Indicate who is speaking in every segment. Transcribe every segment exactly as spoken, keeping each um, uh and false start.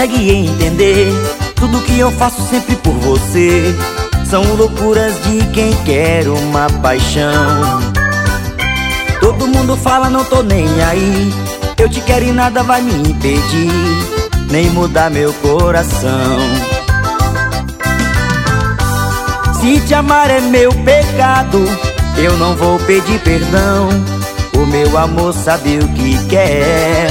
Speaker 1: consegue entender tudo que eu faço sempre por você. São loucuras de quem quer uma paixão. Todo mundo fala, não tô nem aí. Eu te quero e nada vai me impedir, nem mudar meu coração. Se te amar é meu pecado, eu não vou pedir perdão. O meu amor sabe o que quer.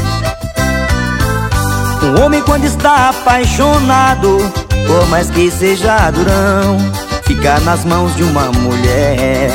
Speaker 1: Um homem quando está apaixonado, por mais que seja durão, fica nas mãos de uma mulher.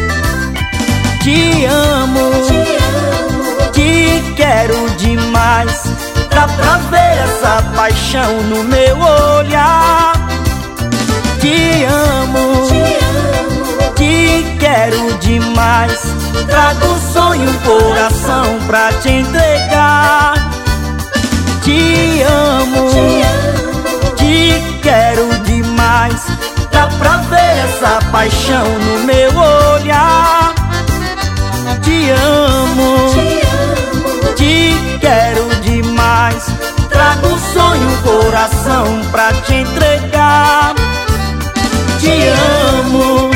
Speaker 1: Te amo, te, amo, te quero demais. Dá pra ver essa paixão no meu olhar. Te amo, te, amo, te quero demais. Trago um sonho, um coração pra te entregar. Te amo, te, amo, te quero demais. Dá pra ver essa paixão no meu olhar. Te amo, te, amo, te quero demais. Trago um sonho, um coração pra te entregar. Te amo.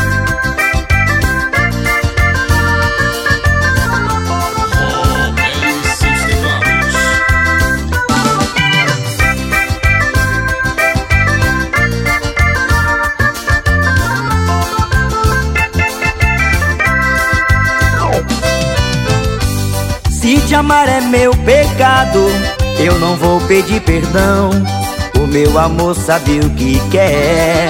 Speaker 1: Se te amar é meu pecado, eu não vou pedir perdão. O meu amor sabe o que quer.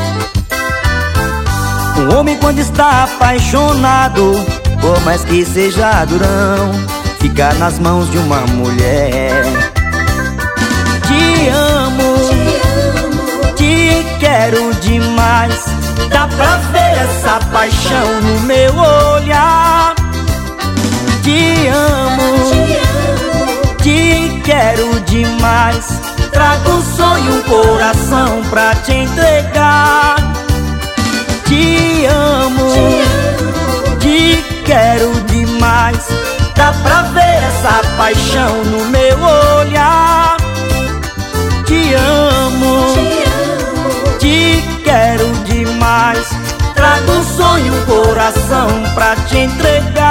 Speaker 1: Um homem quando está apaixonado, por mais que seja durão, fica nas mãos de uma mulher. Te amo, te, amo, te quero demais. Dá pra ver essa paixão no meu olhar. Te amo, te, amo, te quero demais. Trago um sonho, um coração pra te entregar. Te amo, te, amo, te quero demais. Dá pra ver essa paixão no meu olhar. Te amo, te, amo, te quero demais. Trago um sonho, um coração pra te entregar.